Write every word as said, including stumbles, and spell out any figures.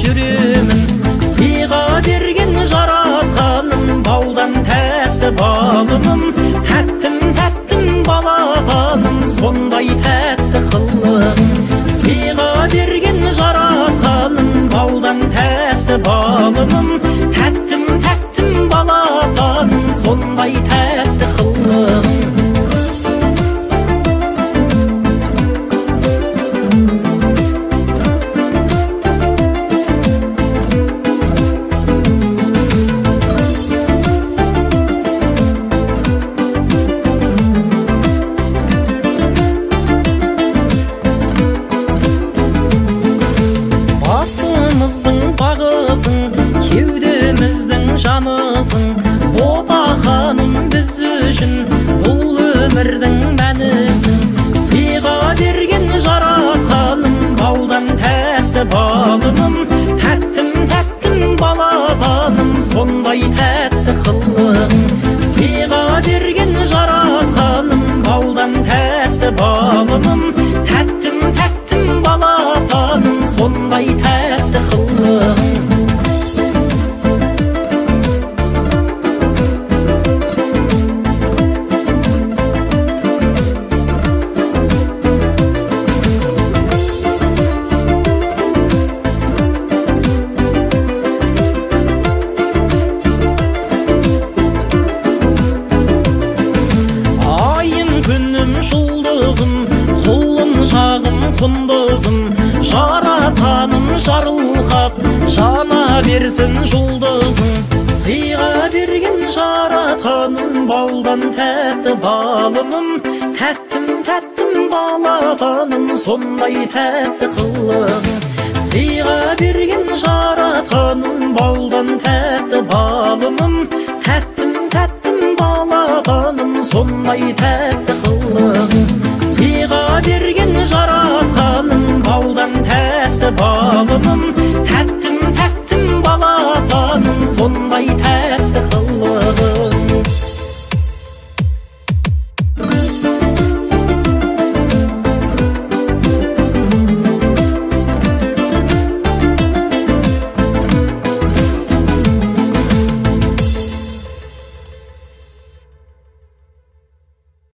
жүремін. Сыйға берген жаратқаным, баудан тәтті балымым. Тәттім, тәттім балапаным, сондай тәтті қылығым. Сыйға берген жаратқаным, баудан тәтті балымым. Тәттім, тәттім балапаным, сондай тәтті қылығым. Басымыздың бағысың, кеудеміздің жанысың. Бота ханым біз үшін бұл өмірдің мәнісің. Сыйға берген жаратқаным, баудан тәтті балымым. Тәттім, тәттім балапаным, сондай тәтті қылығым. Сыйға берген жаратқаным, баудан тәтті балымым. Тәттім, тәттім балапаным, сондай тәтті қылығым. Айым күнім жұлдызым, құлын жағым құндызым. Жаратқаным жарылқап, жана берсін жұлдызым. Сыйға берген жаратқаным, баудан тәтті балымым. Тәттім, тәттім балапаным, сондай тәтті қылығым. Сыйға берген жаратқаным, баудан тәтті балымым. Тәттім, тәттім балапаным, сондай тәтті қылығым. Сыйға берген жаратқаным, баудан тәтті балымым.